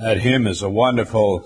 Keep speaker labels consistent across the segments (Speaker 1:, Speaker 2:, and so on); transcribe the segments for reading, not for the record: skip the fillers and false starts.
Speaker 1: That hymn is a wonderful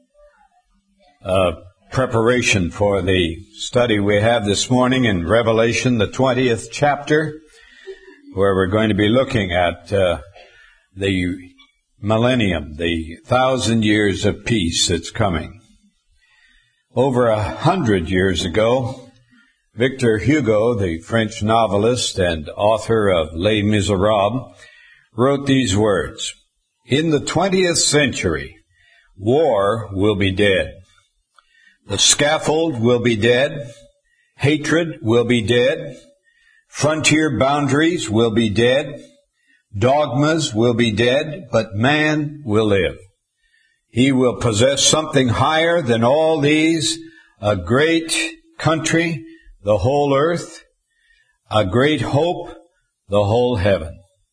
Speaker 1: preparation for the study we have this morning in Revelation, the 20th chapter, where we're going to be looking at the millennium, the 1,000 years of peace that's coming. Over 100 years ago, Victor Hugo, the French novelist and author of Les Miserables, wrote these words: "In the 20th century, war will be dead. The scaffold will be dead. Hatred will be dead. Frontier boundaries will be dead. Dogmas will be dead, but man will live. He will possess something higher than all these, a great country, the whole earth, a great hope, the whole heaven."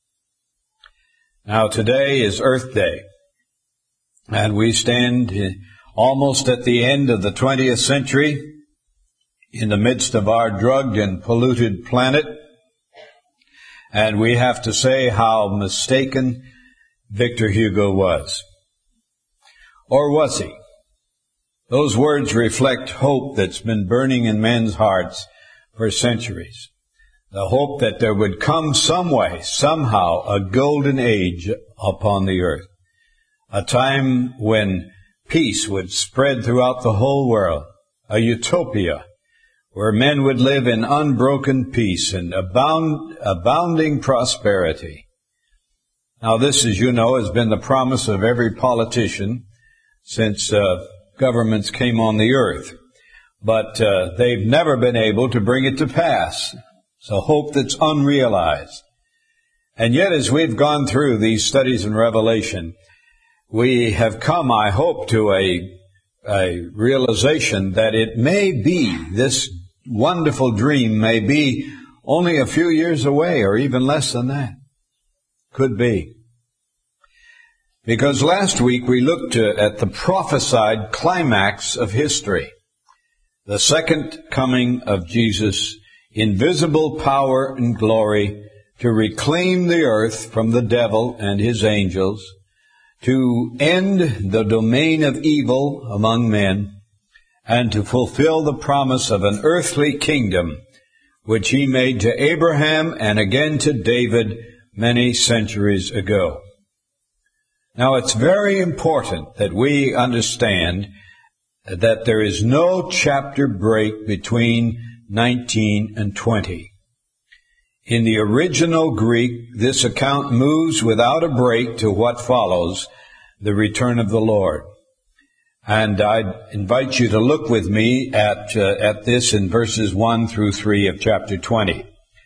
Speaker 1: Now today is Earth Day, and we stand almost at the end of the 20th century in the midst of our drugged and polluted planet, and we have to say how mistaken Victor Hugo was. Or was he? Those words reflect hope that's been burning in men's hearts for centuries. The hope that there would come some way, somehow, a golden age upon the earth. A time when peace would spread throughout the whole world. A utopia where men would live in unbroken peace and abounding prosperity. Now this, as you know, has been the promise of every politician since governments came on the earth. But they've never been able to bring it to pass. It's a hope that's unrealized. And yet, as we've gone through these studies in Revelation, we have come, I hope, to a realization that it may be, this wonderful dream may be only a few years away, or even less than that. Could be. Because last week we looked at the prophesied climax of history, the second coming of Jesus in visible power and glory to reclaim the earth from the devil and his angels, to end the domain of evil among men, and to fulfill the promise of an earthly kingdom which he made to Abraham and again to David many centuries ago. Now, it's very important that we understand that there is no chapter break between 19 and 20. In the original Greek, this account moves without a break to what follows, the return of the Lord. And I invite you to look with me at this in verses 1 through 3 of chapter 20.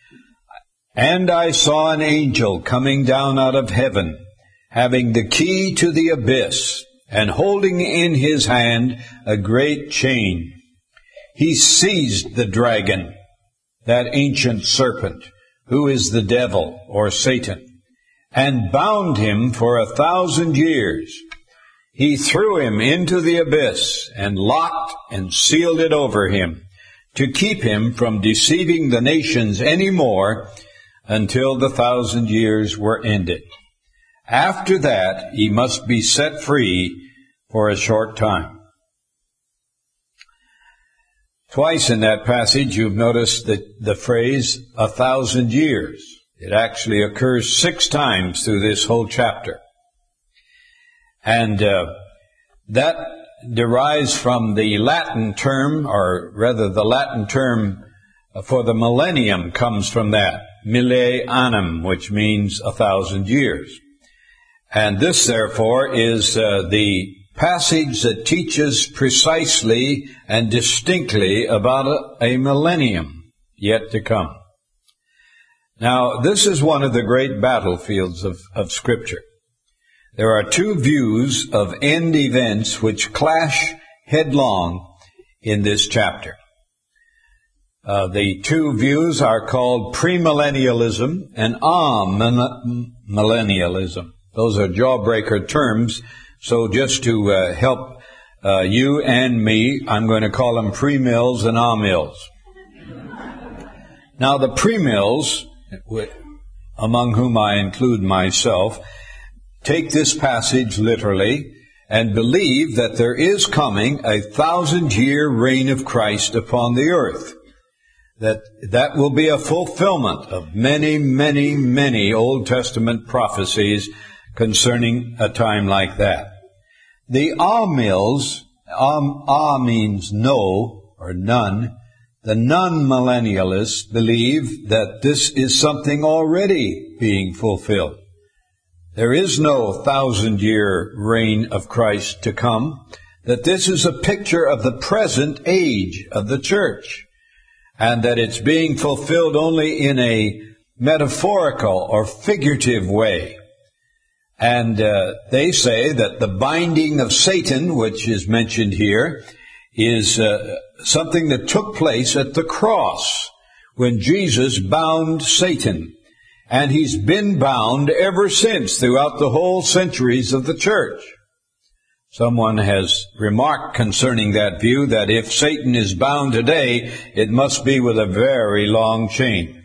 Speaker 1: "And I saw an angel coming down out of heaven, having the key to the abyss, and holding in his hand a great chain. He seized the dragon, that ancient serpent, who is the devil or Satan, and bound him for 1,000 years. He threw him into the abyss and locked and sealed it over him to keep him from deceiving the nations any more until the 1,000 years were ended. After that, he must be set free for a short time." Twice in that passage you've noticed the phrase 1,000 years. It actually occurs 6 times through this whole chapter. And that derives from the Latin term, or rather the Latin term for the millennium comes from that, mille annum, which means 1,000 years. And this, therefore, is the passage that teaches precisely and distinctly about a millennium yet to come. Now, this is one of the great battlefields of Scripture. There are 2 views of end events which clash headlong in this chapter. The 2 views are called premillennialism and amillennialism. Those are jawbreaker terms. So just to help you and me, I'm going to call them pre-mills and amills. Now the pre-mills, among whom I include myself, take this passage literally and believe that there is coming a 1,000-year reign of Christ upon the earth. That will be a fulfillment of many, many, many Old Testament prophecies concerning a time like that. The Amills, means no or none. The non-millennialists believe that this is something already being fulfilled. There is no 1,000-year reign of Christ to come, that this is a picture of the present age of the church, and that it's being fulfilled only in a metaphorical or figurative way. And they say that the binding of Satan, which is mentioned here, is something that took place at the cross when Jesus bound Satan. And he's been bound ever since throughout the whole centuries of the church. Someone has remarked concerning that view that if Satan is bound today, it must be with a very long chain.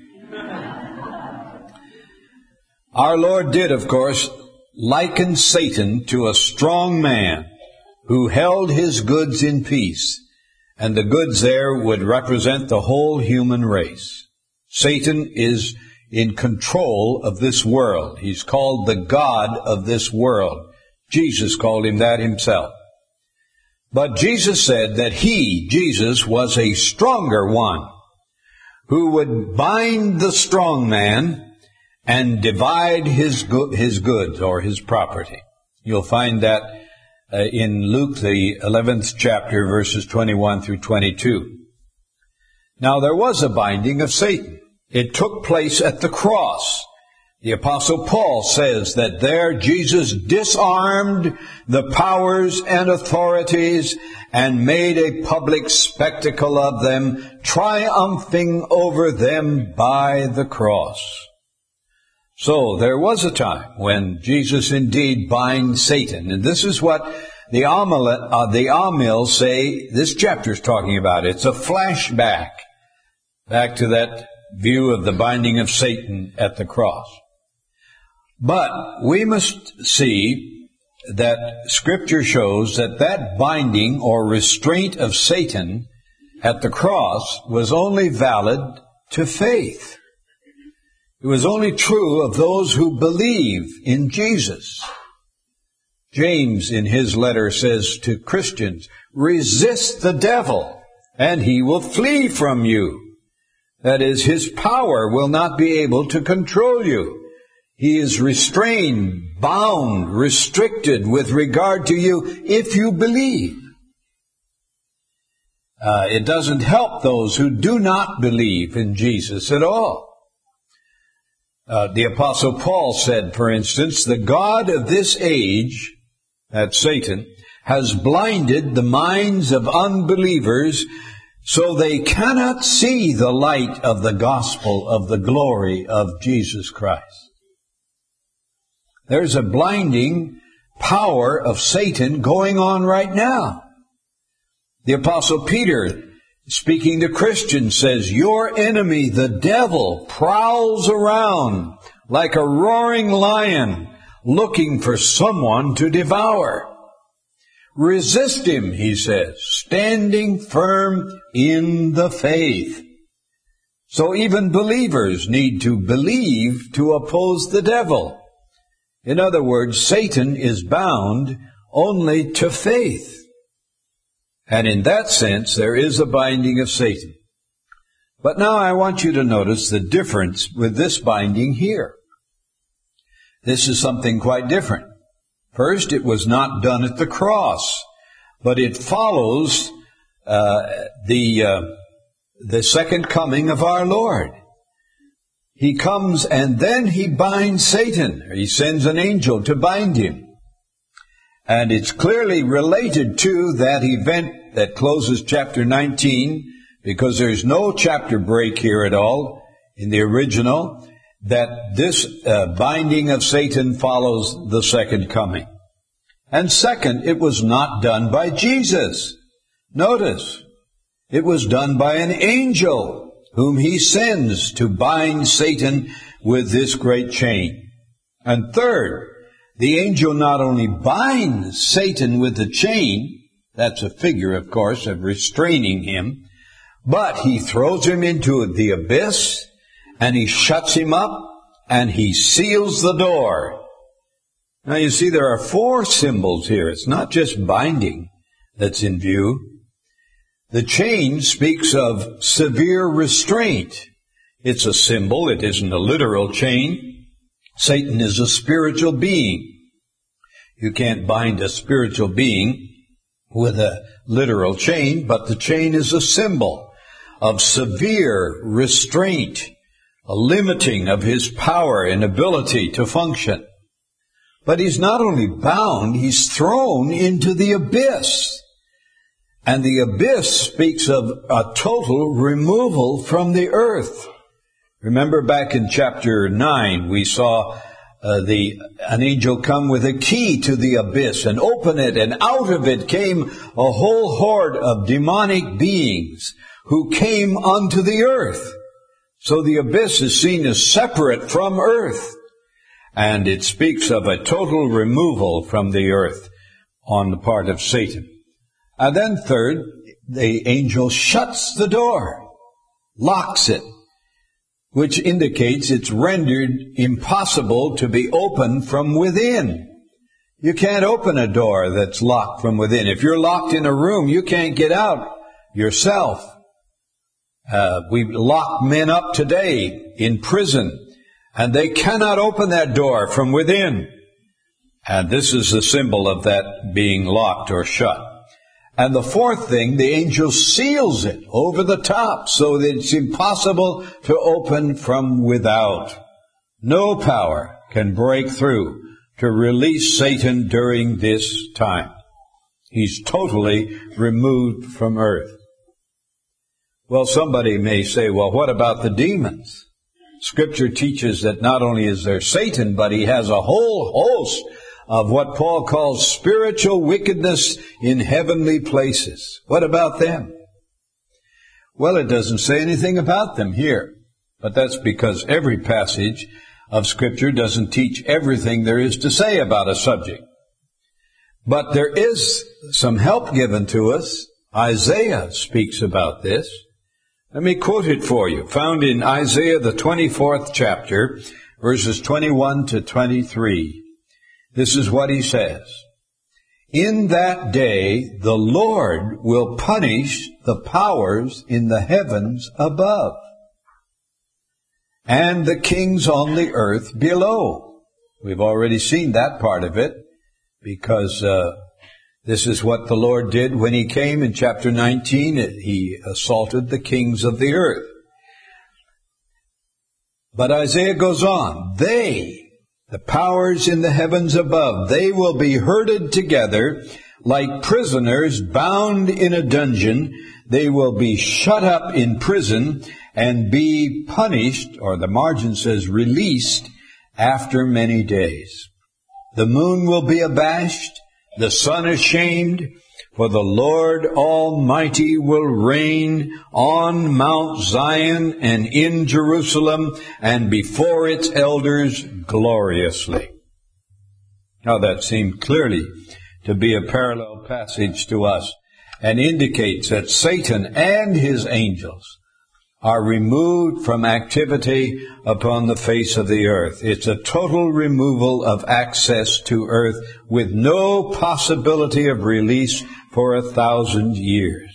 Speaker 1: Our Lord did, of course, liken Satan to a strong man who held his goods in peace, and the goods there would represent the whole human race. Satan is in control of this world. He's called the God of this world. Jesus called him that himself. But Jesus said that he, Jesus, was a stronger one who would bind the strong man and divide his goods or his property. You'll find that in Luke, the 11th chapter, verses 21 through 22. Now, there was a binding of Satan. It took place at the cross. The Apostle Paul says that there Jesus disarmed the powers and authorities and made a public spectacle of them, triumphing over them by the cross. So there was a time when Jesus indeed binds Satan. And this is what the Amills say this chapter is talking about. It's a flashback back to that view of the binding of Satan at the cross. But we must see that Scripture shows that that binding or restraint of Satan at the cross was only valid to faith. It was only true of those who believe in Jesus. James in his letter says to Christians, resist the devil and he will flee from you. That is, his power will not be able to control you. He is restrained, bound, restricted with regard to you if you believe. It doesn't help those who do not believe in Jesus at all. The Apostle Paul said, for instance, the God of this age, that's Satan, has blinded the minds of unbelievers so they cannot see the light of the gospel of the glory of Jesus Christ. There's a blinding power of Satan going on right now. The Apostle Peter, speaking to Christians, says, your enemy, the devil, prowls around like a roaring lion, looking for someone to devour. Resist him, he says, standing firm in the faith. So even believers need to believe to oppose the devil. In other words, Satan is bound only to faith. And in that sense, there is a binding of Satan. But now I want you to notice the difference with this binding here. This is something quite different. First, it was not done at the cross, but it follows the second coming of our Lord. He comes and then he binds Satan. He sends an angel to bind him. And it's clearly related to that event that closes chapter 19, because there's no chapter break here at all in the original, that this binding of Satan follows the second coming. And second, it was not done by Jesus. Notice, it was done by an angel whom he sends to bind Satan with this great chain. And third, the angel not only binds Satan with the chain, that's a figure, of course, of restraining him, but he throws him into the abyss, and he shuts him up, and he seals the door. Now you see, there are 4 symbols here. It's not just binding that's in view. The chain speaks of severe restraint. It's a symbol. It isn't a literal chain. Satan is a spiritual being. You can't bind a spiritual being with a literal chain, but the chain is a symbol of severe restraint, a limiting of his power and ability to function. But he's not only bound, he's thrown into the abyss. And the abyss speaks of a total removal from the earth. Remember back in chapter 9, we saw an angel come with a key to the abyss and open it, and out of it came a whole horde of demonic beings who came unto the earth. So the abyss is seen as separate from earth, and it speaks of a total removal from the earth on the part of Satan. And then third, the angel shuts the door, locks it, which indicates it's rendered impossible to be opened from within. You can't open a door that's locked from within. If you're locked in a room, you can't get out yourself. We lock men up today in prison, and they cannot open that door from within. And this is the symbol of that being locked or shut. And the fourth thing, the angel seals it over the top so that it's impossible to open from without. No power can break through to release Satan during this time. He's totally removed from earth. Well, somebody may say, well, what about the demons? Scripture teaches that not only is there Satan, but he has a whole host of what Paul calls spiritual wickedness in heavenly places. What about them? Well, it doesn't say anything about them here, but that's because every passage of Scripture doesn't teach everything there is to say about a subject. But there is some help given to us. Isaiah speaks about this. Let me quote it for you, found in Isaiah, the 24th chapter, verses 21 to 23. This is what he says. In that day, the Lord will punish the powers in the heavens above, and the kings on the earth below. We've already seen that part of it, because this is what the Lord did when he came in chapter 19. He assaulted the kings of the earth. But Isaiah goes on. The powers in the heavens above, they will be herded together like prisoners bound in a dungeon. They will be shut up in prison and be punished, or the margin says released, after many days. The moon will be abashed, the sun ashamed, for the Lord Almighty will reign on Mount Zion and in Jerusalem and before its elders gloriously. Now that seemed clearly to be a parallel passage to us and indicates that Satan and his angels are removed from activity upon the face of the earth. It's a total removal of access to earth with no possibility of release for 1,000 years.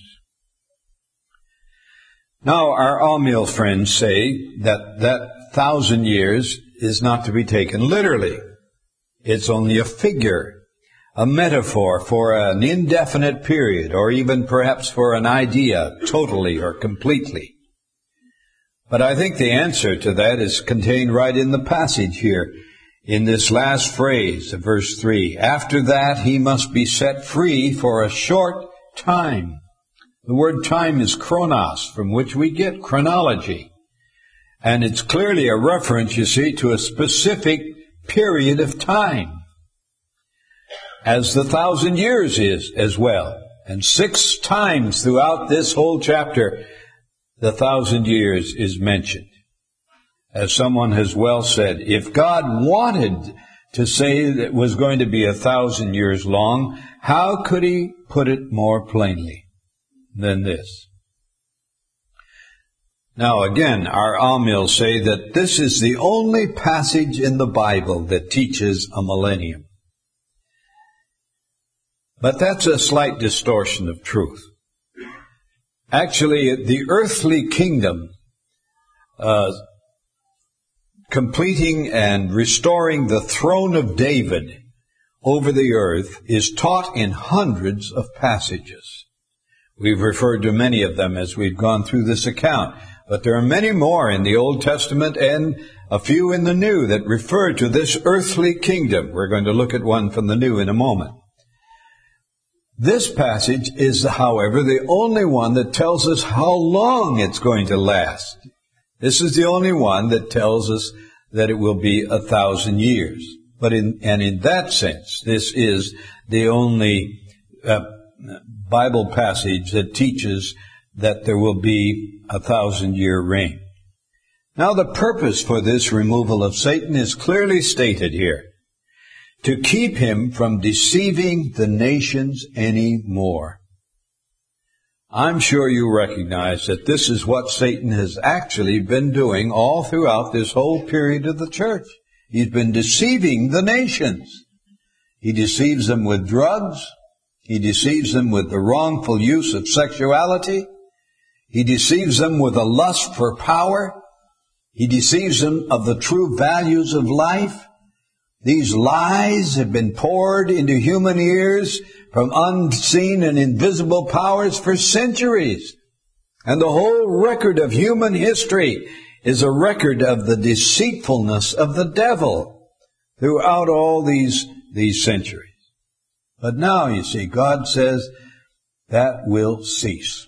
Speaker 1: Now, our Amiel friends say that 1,000 years is not to be taken literally. It's only a figure, a metaphor for an indefinite period, or even perhaps for an idea, totally or completely. But I think the answer to that is contained right in the passage here, in this last phrase of verse 3. After that, he must be set free for a short time. The word time is chronos, from which we get chronology. And it's clearly a reference, you see, to a specific period of time, as the 1,000 years is as well. And 6 times throughout this whole chapter, the 1,000 years is mentioned. As someone has well said, if God wanted to say that it was going to be 1,000 years long, how could he put it more plainly than this? Now again, our Amil say that this is the only passage in the Bible that teaches a millennium. But that's a slight distortion of truth. Actually, the earthly kingdom, completing and restoring the throne of David over the earth, is taught in hundreds of passages. We've referred to many of them as we've gone through this account, but there are many more in the Old Testament and a few in the New that refer to this earthly kingdom. We're going to look at one from the New in a moment. This passage is, however, the only one that tells us how long it's going to last. This is the only one that tells us that it will be 1,000 years. But in that sense, this is the only Bible passage that teaches that there will be 1,000-year reign. Now, the purpose for this removal of Satan is clearly stated here: to keep him from deceiving the nations any more. I'm sure you recognize that this is what Satan has actually been doing all throughout this whole period of the church. He's been deceiving the nations. He deceives them with drugs. He deceives them with the wrongful use of sexuality. He deceives them with a lust for power. He deceives them of the true values of life. These lies have been poured into human ears from unseen and invisible powers for centuries. And the whole record of human history is a record of the deceitfulness of the devil throughout all these centuries. But now, you see, God says that will cease.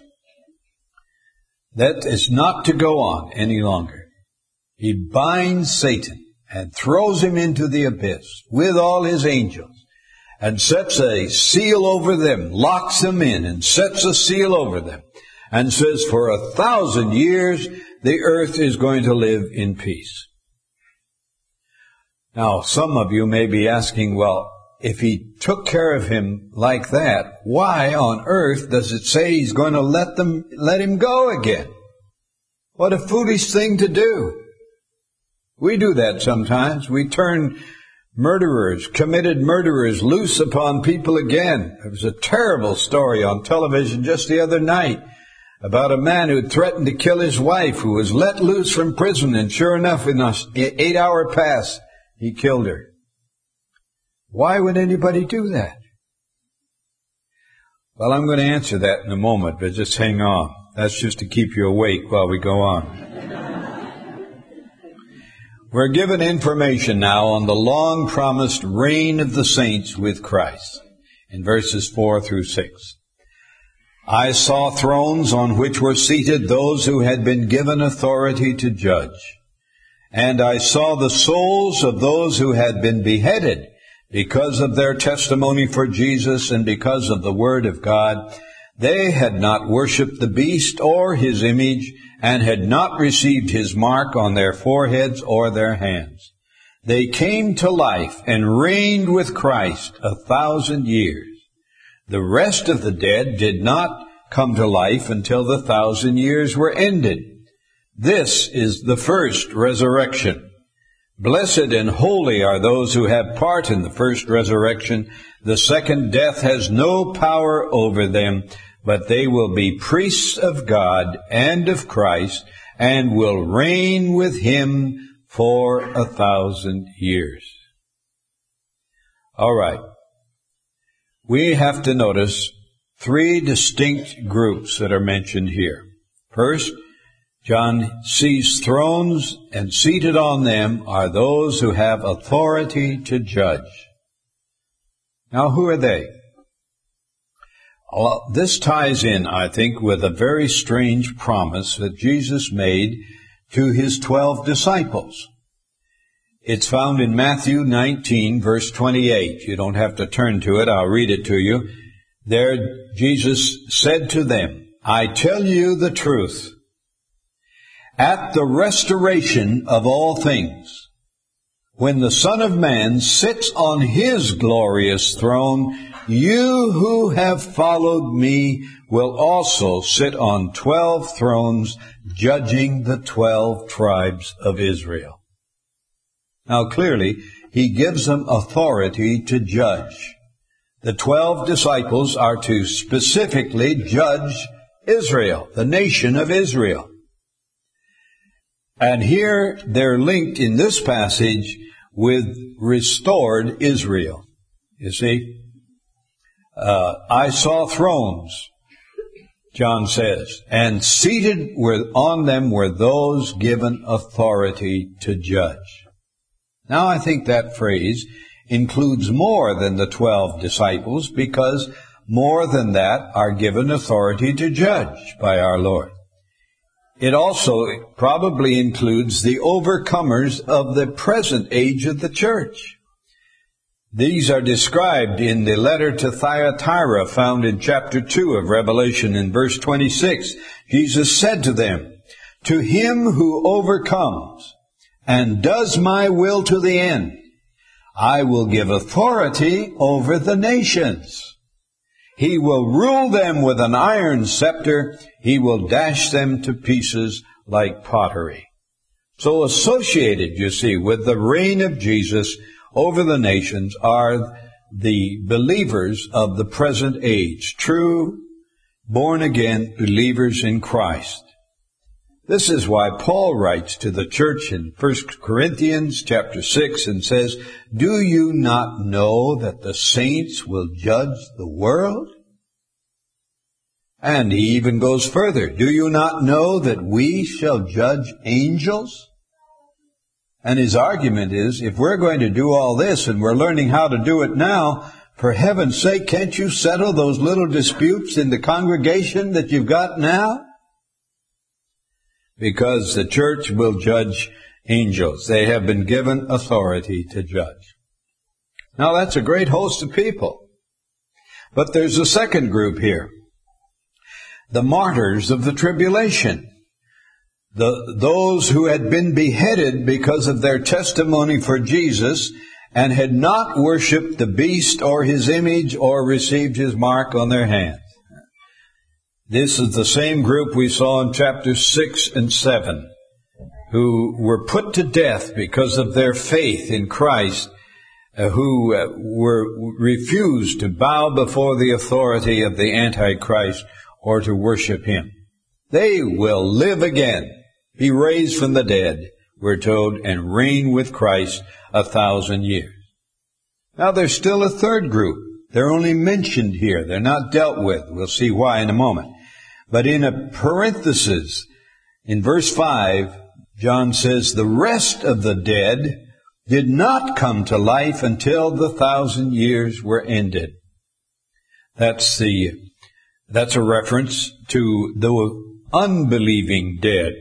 Speaker 1: That is not to go on any longer. He binds Satan and throws him into the abyss with all his angels, and sets a seal over them, locks them in, and sets a seal over them, and says for 1,000 years the earth is going to live in peace. Now, some of you may be asking, well, if he took care of him like that, why on earth does it say he's going to let him go again? What a foolish thing to do. We do that sometimes. We turn committed murderers, loose upon people again. There was a terrible story on television just the other night about a man who had threatened to kill his wife, who was let loose from prison, and sure enough, in an 8-hour pass, he killed her. Why would anybody do that? Well, I'm going to answer that in a moment, but just hang on. That's just to keep you awake while we go on. We're given information now on the long-promised reign of the saints with Christ in verses 4 through 6. I saw thrones on which were seated those who had been given authority to judge. And I saw the souls of those who had been beheaded because of their testimony for Jesus and because of the word of God. They had not worshipped the beast or his image, and had not received his mark on their foreheads or their hands. They came to life and reigned with Christ 1,000 years. The rest of the dead did not come to life until the 1,000 years were ended. This is the first resurrection. Blessed and holy are those who have part in the first resurrection. The second death has no power over them, but they will be priests of God and of Christ, and will reign with him for 1,000 years. All right. We have to notice 3 distinct groups that are mentioned here. First, John sees thrones, and seated on them are those who have authority to judge. Now, who are they? Well, this ties in, I think, with a very strange promise that Jesus made to his 12 disciples. It's found in Matthew 19, verse 28. You don't have to turn to it. I'll read it to you. There, Jesus said to them, I tell you the truth. At the restoration of all things, when the Son of Man sits on his glorious throne, you who have followed me will also sit on 12 thrones, judging the 12 tribes of Israel. Now clearly, he gives them authority to judge. The 12 disciples are to specifically judge Israel, the nation of Israel. And here they're linked in this passage with restored Israel. You see, I saw thrones, John says, and seated on them were those given authority to judge. Now I think that phrase includes more than the 12 disciples, because more than that are given authority to judge by our Lord. It also probably includes the overcomers of the present age of the church. These are described in the letter to Thyatira, found in chapter 2 of Revelation, in verse 26. Jesus said to them, "To him who overcomes and does my will to the end, I will give authority over the nations. He will rule them with an iron scepter. He will dash them to pieces like pottery." So associated, you see, with the reign of Jesus over the nations are the believers of the present age, true, born-again believers in Christ. This is why Paul writes to the church in 1 Corinthians chapter 6 and says, "Do you not know that the saints will judge the world?" And he even goes further, "Do you not know that we shall judge angels?" And his argument is, if we're going to do all this and we're learning how to do it now, for heaven's sake, can't you settle those little disputes in the congregation that you've got now? Because the church will judge angels. They have been given authority to judge. Now that's a great host of people. But there's a second group here. The martyrs of the tribulation. Those who had been beheaded because of their testimony for Jesus and had not worshipped the beast or his image or received his mark on their hands. This is the same group we saw in chapters 6 and 7, who were put to death because of their faith in Christ, who refused to bow before the authority of the Antichrist or to worship him. They will live again, be raised from the dead, we're told, and reign with Christ 1,000 years. Now there's still a third group. They're only mentioned here. They're not dealt with. We'll see why in a moment. But in a parenthesis, in verse 5, John says, "The rest of the dead did not come to life until the 1,000 years were ended." That's a reference to the unbelieving dead.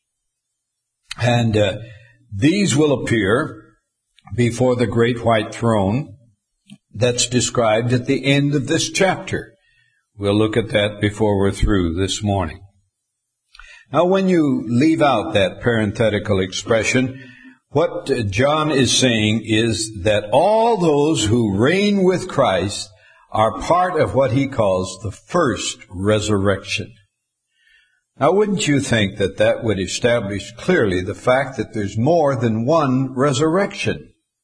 Speaker 1: And these will appear before the great white throne that's described at the end of this chapter. We'll look at that before we're through this morning. Now, when you leave out that parenthetical expression, what John is saying is that all those who reign with Christ are part of what he calls the first resurrection. Now, wouldn't you think that that would establish clearly the fact that there's more than one resurrection?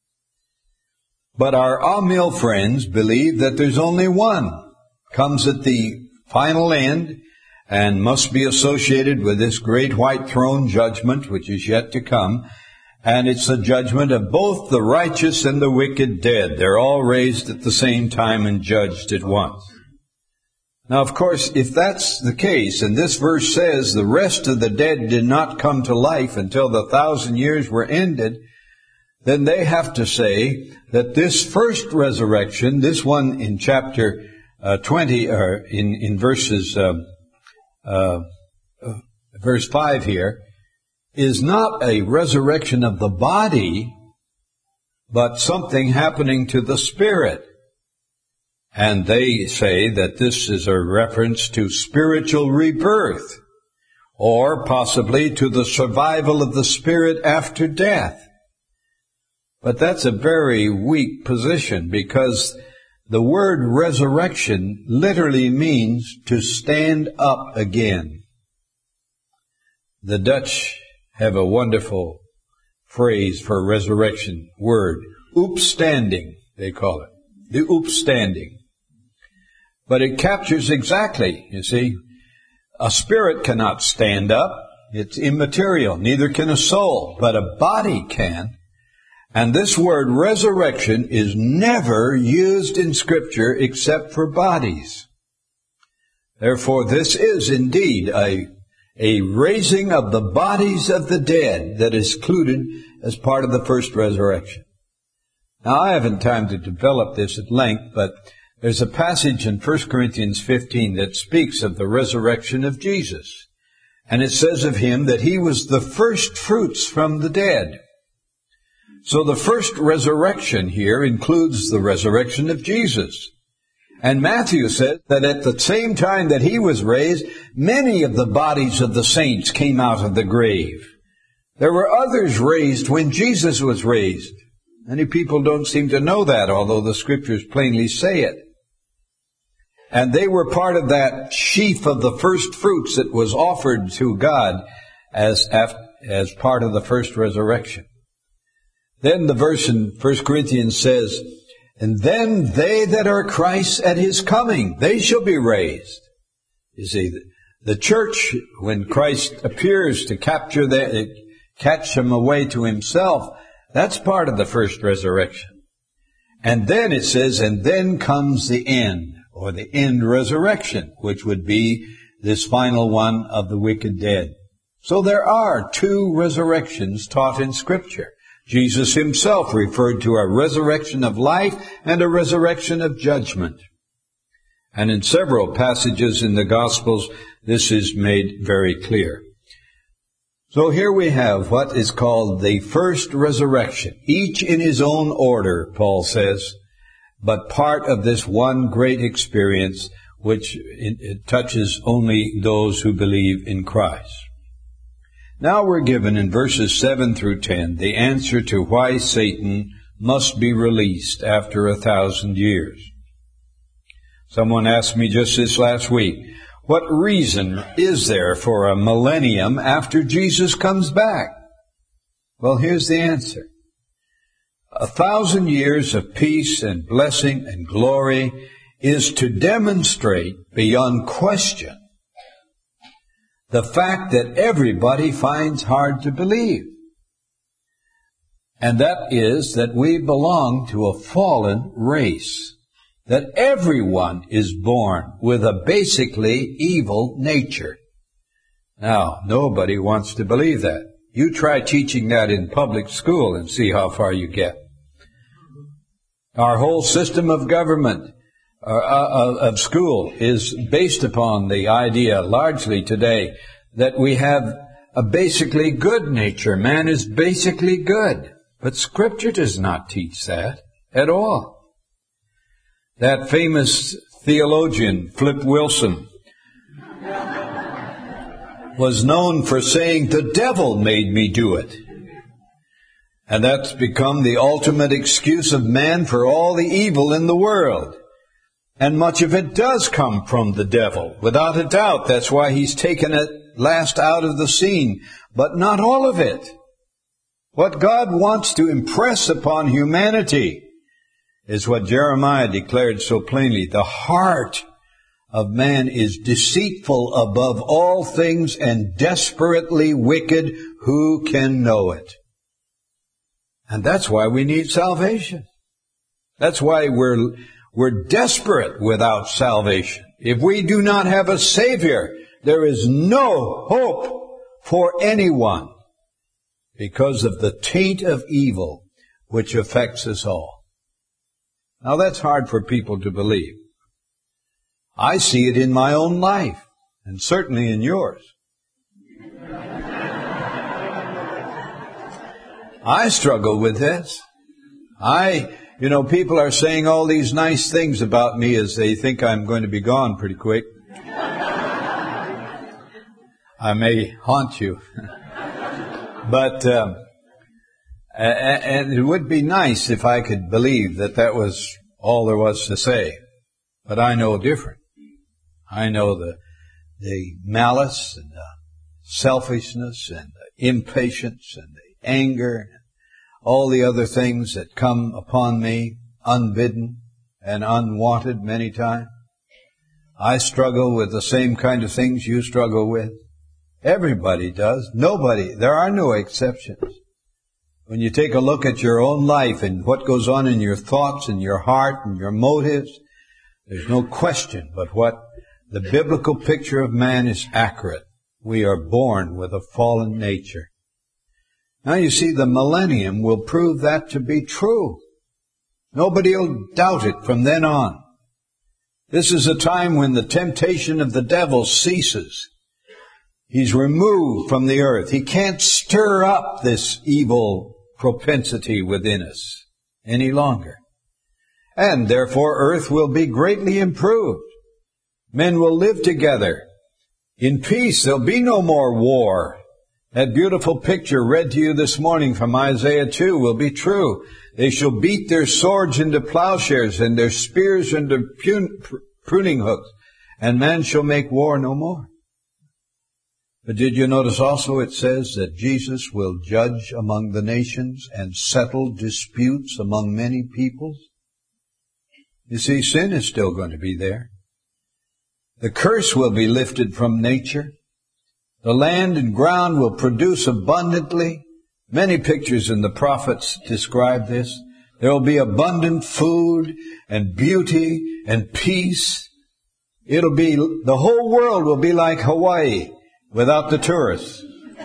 Speaker 1: But our Amil friends believe that there's only one, comes at the final end, and must be associated with this great white throne judgment, which is yet to come. And it's the judgment of both the righteous and the wicked dead. They're all raised at the same time and judged at once. Now, of course, if that's the case, and this verse says the rest of the dead did not come to life until the 1,000 years were ended, then they have to say that this first resurrection, this one in chapter 20, or in verses verse 5 here, is not a resurrection of the body, but something happening to the spirit. And they say that this is a reference to spiritual rebirth, or possibly to the survival of the spirit after death. But that's a very weak position, because the word resurrection literally means to stand up again. The Dutch have a wonderful phrase for resurrection word. Oopstanding, they call it. The oopstanding. But it captures exactly, you see, a spirit cannot stand up. It's immaterial. Neither can a soul, but a body can. And this word resurrection is never used in Scripture except for bodies. Therefore, this is indeed a raising of the bodies of the dead that is included as part of the first resurrection. Now, I haven't time to develop this at length, but there's a passage in 1 Corinthians 15 that speaks of the resurrection of Jesus. And it says of him that he was the first fruits from the dead. So the first resurrection here includes the resurrection of Jesus. And Matthew said that at the same time that he was raised, many of the bodies of the saints came out of the grave. There were others raised when Jesus was raised. Many people don't seem to know that, although the Scriptures plainly say it. And they were part of that sheaf of the first fruits that was offered to God as part of the first resurrection. Then the verse in 1 Corinthians says, and then they that are Christ at his coming, they shall be raised. You see, the church, when Christ appears to catch them away to himself, that's part of the first resurrection. And then it says, and then comes the end, or the end resurrection, which would be this final one of the wicked dead. So there are two resurrections taught in Scripture. Jesus himself referred to a resurrection of life and a resurrection of judgment. And in several passages in the Gospels, this is made very clear. So here we have what is called the first resurrection, each in his own order, Paul says, but part of this one great experience which it touches only those who believe in Christ. Now we're given in verses 7 through 10 the answer to why Satan must be released after 1,000 years. Someone asked me just this last week, what reason is there for a millennium after Jesus comes back? Well, here's the answer. 1,000 years of peace and blessing and glory is to demonstrate beyond question the fact that everybody finds hard to believe. And that is that we belong to a fallen race. That everyone is born with a basically evil nature. Now, nobody wants to believe that. You try teaching that in public school and see how far you get. Our whole system of government, of school, is based upon the idea, largely today, that we have a basically good nature. Man is basically good. But Scripture does not teach that at all. That famous theologian, Flip Wilson, was known for saying, the devil made me do it. And that's become the ultimate excuse of man for all the evil in the world. And much of it does come from the devil, without a doubt. That's why he's taken it last out of the scene. But not all of it. What God wants to impress upon humanity is what Jeremiah declared so plainly. The heart of man is deceitful above all things and desperately wicked. Who can know it? And that's why we need salvation. That's why we're desperate without salvation. If we do not have a Savior, there is no hope for anyone because of the taint of evil which affects us all. Now that's hard for people to believe. I see it in my own life, and certainly in yours. I struggle with this. People are saying all these nice things about me as they think I'm going to be gone pretty quick. I may haunt you. But And it would be nice if I could believe that that was all there was to say. But I know different. I know the malice and the selfishness and the impatience and the anger and all the other things that come upon me unbidden and unwanted many times. I struggle with the same kind of things you struggle with. Everybody does. Nobody. There are no exceptions. When you take a look at your own life and what goes on in your thoughts and your heart and your motives, there's no question but what the biblical picture of man is accurate. We are born with a fallen nature. Now you see, the millennium will prove that to be true. Nobody will doubt it from then on. This is a time when the temptation of the devil ceases. He's removed from the earth. He can't stir up this evil propensity within us any longer. And therefore earth will be greatly improved. Men will live together in peace. There'll be no more war. That beautiful picture read to you this morning from Isaiah 2 will be true. They shall beat their swords into plowshares and their spears into pruning hooks, and man shall make war no more. But did you notice also it says that Jesus will judge among the nations and settle disputes among many peoples? You see, sin is still going to be there. The curse will be lifted from nature. The land and ground will produce abundantly. Many pictures in the prophets describe this. There will be abundant food and beauty and peace. The whole world will be like Hawaii without the tourists.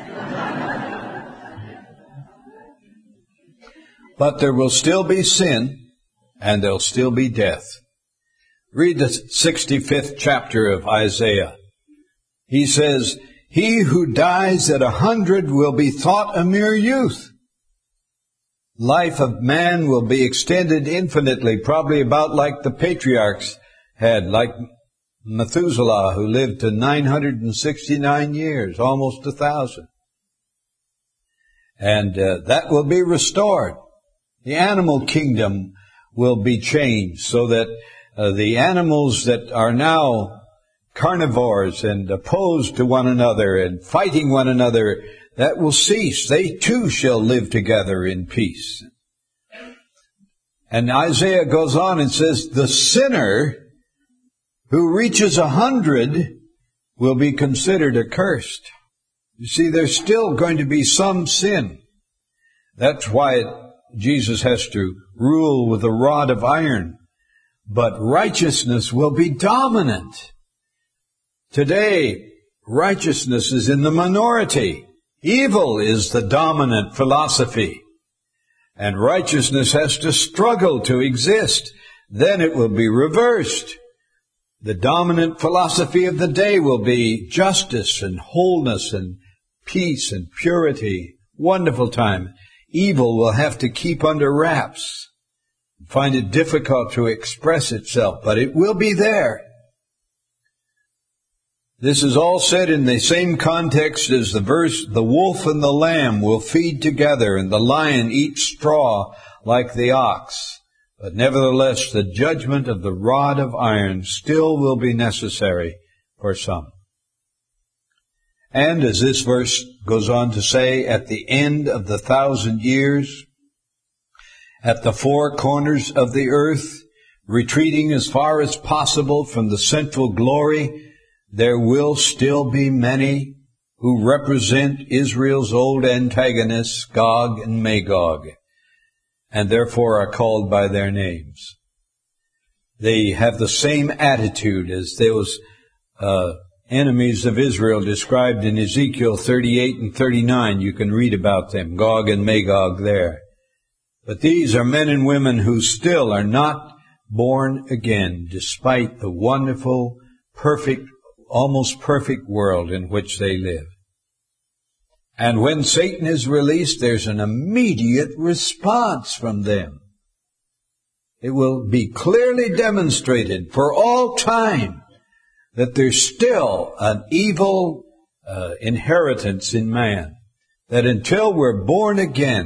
Speaker 1: But there will still be sin and there'll still be death. Read the 65th chapter of Isaiah. He says, "He who dies at 100 will be thought a mere youth." Life of man will be extended infinitely, probably about like the patriarchs had, like Methuselah, who lived to 969 years, almost 1,000. And that will be restored. The animal kingdom will be changed so that the animals that are now carnivores and opposed to one another and fighting one another, that will cease. They too shall live together in peace. And Isaiah goes on and says, the sinner who reaches 100 will be considered accursed. You see, there's still going to be some sin. That's why Jesus has to rule with a rod of iron. But righteousness will be dominant. Today, righteousness is in the minority. Evil is the dominant philosophy. And righteousness has to struggle to exist. Then it will be reversed. The dominant philosophy of the day will be justice and wholeness and peace and purity. Wonderful time. Evil will have to keep under wraps. Find it difficult to express itself, but it will be there. This is all said in the same context as the verse, the wolf and the lamb will feed together, and the lion eat straw like the ox. But nevertheless, the judgment of the rod of iron still will be necessary for some. And as this verse goes on to say, at the end of the 1,000 years, at the four corners of the earth, retreating as far as possible from the central glory, there will still be many who represent Israel's old antagonists, Gog and Magog, and therefore are called by their names. They have the same attitude as those enemies of Israel described in Ezekiel 38 and 39. You can read about them, Gog and Magog there. But these are men and women who still are not born again, despite the wonderful, perfect, almost perfect world in which they live. And when Satan is released, there's an immediate response from them. It will be clearly demonstrated for all time that there's still an evil inheritance in man, that until we're born again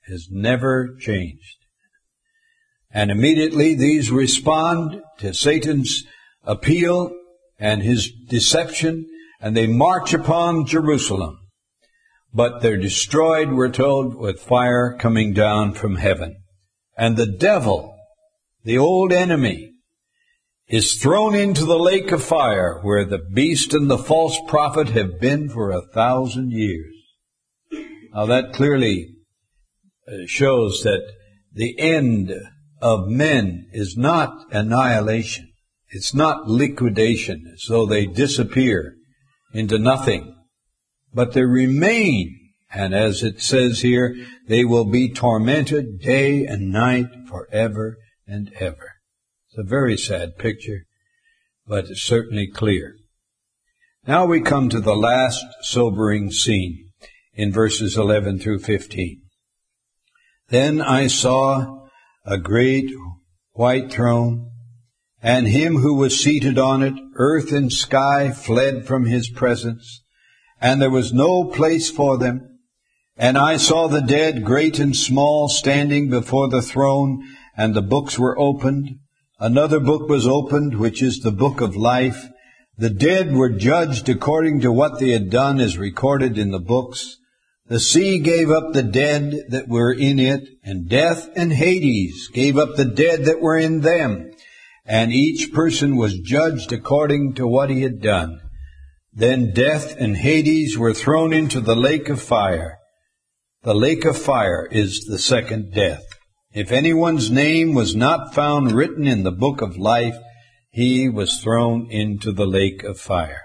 Speaker 1: has never changed. And immediately these respond to Satan's appeal and his deception, and they march upon Jerusalem. But they're destroyed, we're told, with fire coming down from heaven. And the devil, the old enemy, is thrown into the lake of fire where the beast and the false prophet have been for 1,000 years. Now that clearly shows that the end of men is not annihilation. It's not liquidation, as though they disappear into nothing. But they remain, and as it says here, they will be tormented day and night forever and ever. It's a very sad picture, but it's certainly clear. Now we come to the last sobering scene in verses 11 through 15. Then I saw a great white throne, and him who was seated on it. Earth and sky fled from his presence, and there was no place for them. And I saw the dead, great and small, standing before the throne, and the books were opened. Another book was opened, which is the book of life. The dead were judged according to what they had done, as recorded in the books. The sea gave up the dead that were in it, and death and Hades gave up the dead that were in them. And each person was judged according to what he had done. Then death and Hades were thrown into the lake of fire. The lake of fire is the second death. If anyone's name was not found written in the book of life, he was thrown into the lake of fire.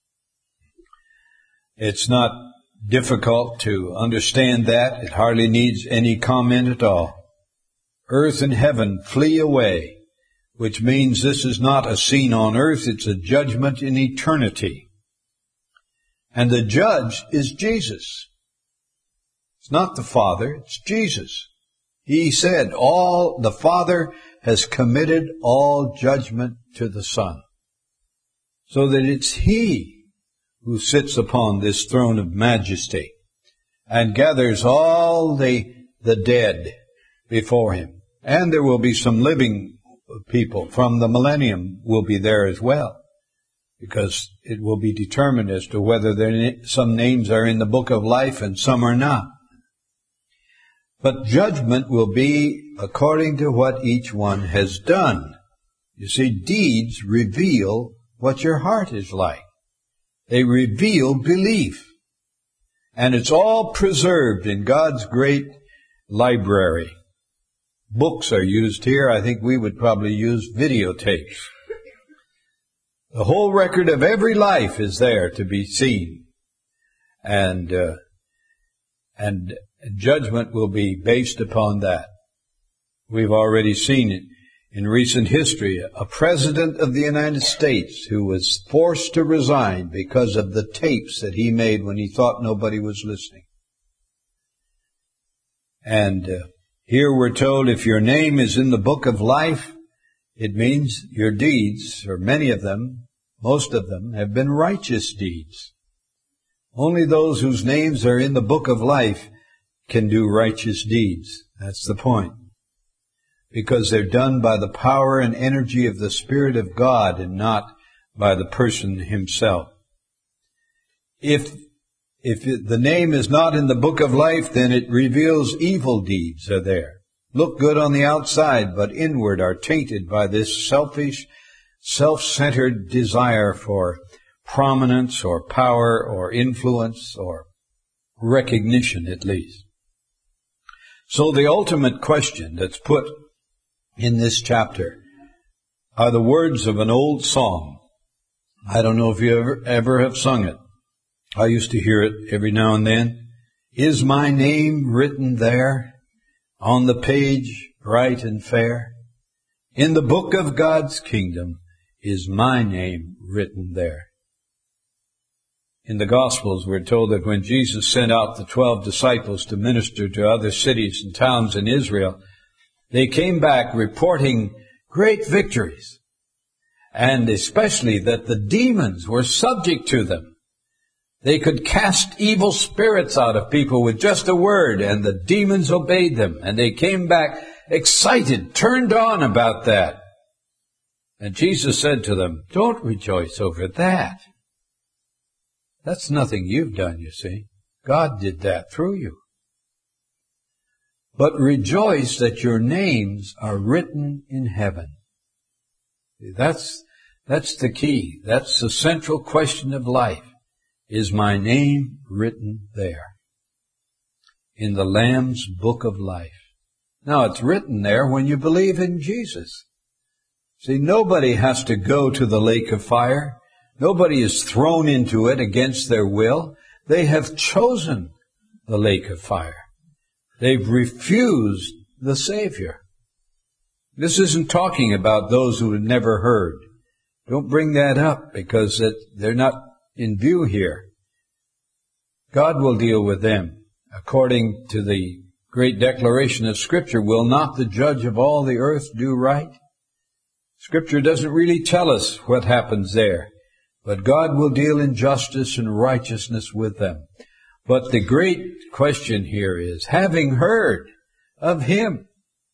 Speaker 1: It's not difficult to understand that. It hardly needs any comment at all. Earth and heaven flee away, which means this is not a scene on earth, it's a judgment in eternity. And the judge is Jesus. It's not the Father, it's Jesus. He said, the Father has committed all judgment to the Son. So that it's He who sits upon this throne of majesty and gathers all the dead before Him. And there will be some living people from the millennium will be there as well, because it will be determined as to whether some names are in the book of life and some are not. But judgment will be according to what each one has done. You see, deeds reveal what your heart is like. They reveal belief. And it's all preserved in God's great library. Books are used here. I think we would probably use videotapes. The whole record of every life is there to be seen. And judgment will be based upon that. We've already seen it in recent history. A president of the United States who was forced to resign because of the tapes that he made when he thought nobody was listening. And here we're told if your name is in the book of life, it means your deeds, or many of them, most of them, have been righteous deeds. Only those whose names are in the book of life can do righteous deeds. That's the point. Because they're done by the power and energy of the Spirit of God and not by the person himself. If the name is not in the book of life, then it reveals evil deeds are there. Look good on the outside, but inward are tainted by this selfish, self-centered desire for prominence or power or influence or recognition at least. So the ultimate question that's put in this chapter are the words of an old song. I don't know if you ever have sung it. I used to hear it every now and then. Is my name written there on the page bright and fair? In the book of God's kingdom is my name written there. In the Gospels, we're told that when Jesus sent out the 12 disciples to minister to other cities and towns in Israel, they came back reporting great victories, and especially that the demons were subject to them. They could cast evil spirits out of people with just a word, and the demons obeyed them, and they came back excited, turned on about that. And Jesus said to them, don't rejoice over that. That's nothing you've done, you see. God did that through you. But rejoice that your names are written in heaven. That's the key. That's the central question of life. Is my name written there? In the Lamb's book of life. Now, it's written there when you believe in Jesus. See, nobody has to go to the lake of fire. Nobody is thrown into it against their will. They have chosen the lake of fire. They've refused the Savior. This isn't talking about those who have never heard. Don't bring that up because they're not in view here. God will deal with them. According to the great declaration of Scripture, will not the judge of all the earth do right? Scripture doesn't really tell us what happens there, but God will deal in justice and righteousness with them. But the great question here is, having heard of Him,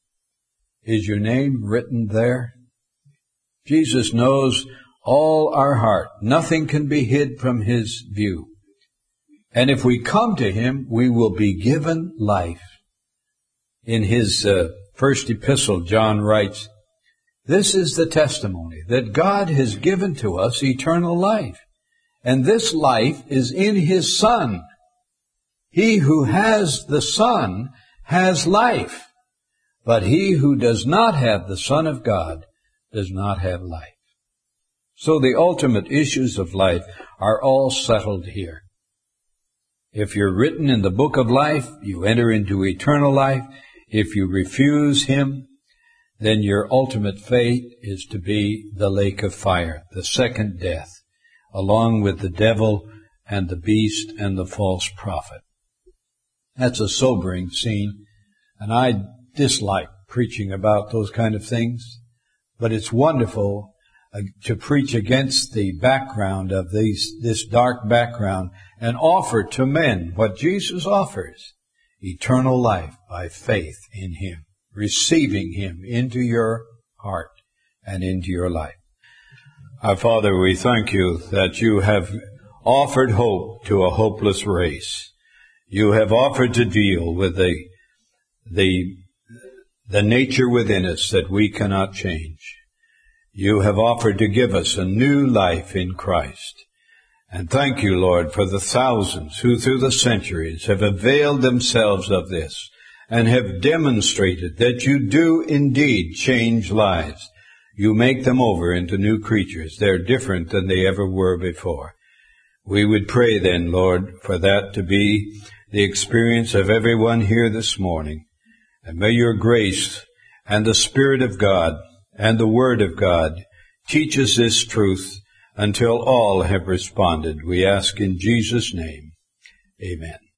Speaker 1: is your name written there? Jesus knows all our heart. Nothing can be hid from His view. And if we come to Him, we will be given life. In his first epistle, John writes, this is the testimony, that God has given to us eternal life. And this life is in His Son. He who has the Son has life. But he who does not have the Son of God does not have life. So the ultimate issues of life are all settled here. If you're written in the book of life, you enter into eternal life. If you refuse Him, then your ultimate fate is to be the lake of fire, the second death, along with the devil and the beast and the false prophet. That's a sobering scene, and I dislike preaching about those kind of things, but it's wonderful to preach against the background of this dark background and offer to men what Jesus offers, eternal life by faith in Him, receiving Him into your heart and into your life. Our Father, we thank You that You have offered hope to a hopeless race. You have offered to deal with the nature within us that we cannot change. You have offered to give us a new life in Christ. And thank You, Lord, for the thousands who through the centuries have availed themselves of this and have demonstrated that You do indeed change lives. You make them over into new creatures. They're different than they ever were before. We would pray then, Lord, for that to be the experience of everyone here this morning. And may Your grace and the Spirit of God and the Word of God teach us this truth until all have responded. We ask in Jesus' name. Amen.